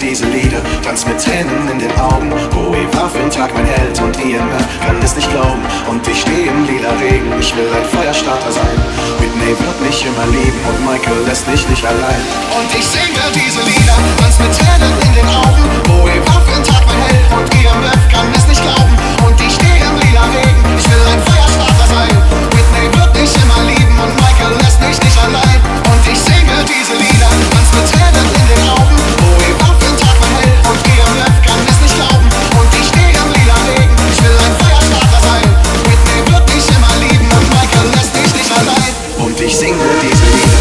diese Lieder, tanz mit Tränen in den Augen. Bowie war für den Tag mein Held und IMF kann es nicht glauben. Und ich stehe im lila Regen, ich will ein Feuerstarter sein. Whitney wird mich immer lieben und Michael lässt mich nicht allein. Und ich singe diese Lieder, tanz mit Tränen in den Augen. Bowie war für den Tag mein Held und IMF kann es nicht glauben. Und ich stehe im lila Regen, ich will ein Feuerstarter sein. Whitney wird mich immer lieben und Michael lässt mich nicht allein. Und ich singe diese Lieder, tanz mit Tränen in den Augen. Bowie war für den Tag mein Held und IMF kann es nicht glauben. Und ich stehe im lila Regen, ich will ein Feuerstarter sein. Whitney wird mich immer lieben und Michael lässt mich nicht allein. Und ich singe diese Lieder.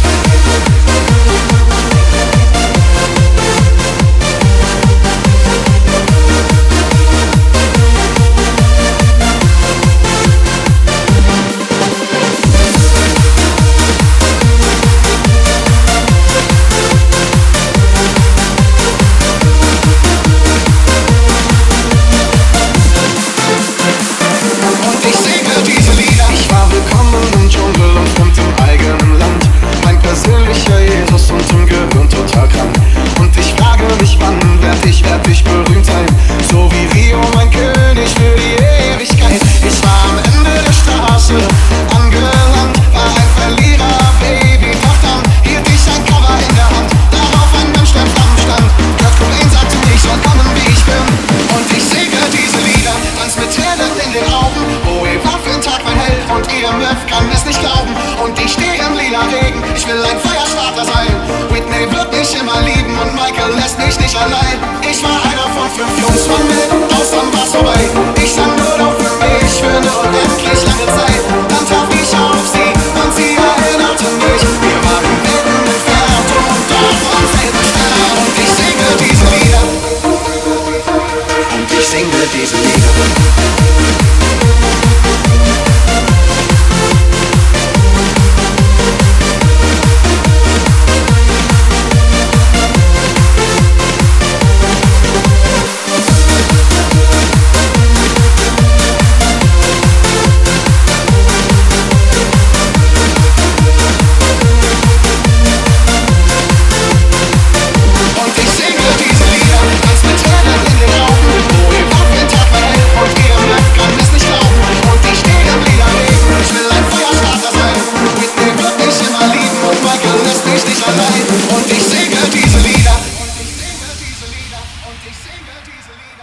Ich berühmt sein, so wie Rio, mein König für die Ewigkeit. Ich war am Ende der Straße angelangt, war ein Verlierer, Baby, doch dann hielt ich ein Cover in der Hand, darauf ein Mensch, der Flammen stand. Kurt Cobain sagte, ich soll kommen, wie ich bin, und ich singe diese Lieder, tanz mit Tränen in den Augen. Bowie war für den Tag mein Held und IMF kann es nicht glauben. Und ich stehe im lila Regen, ich will ein Feuerstarter sein. Whitney wird mich immer lieben und Michael lässt mich nicht allein. Ich war einer von 5 Jungs von mir, aus dann war's vorbei. Ich sang nur noch für mich, für eine unendlich lange Zeit. Dann traf ich auf sie und sie erinnerte mich. Wir waren Welten entfernt und doch am selben Stern. Und ich singe diese Lieder. Und ich singe diese Lieder. Und ich singe diese Lieder. Und ich singe diese Lieder. Und ich singe diese Lieder.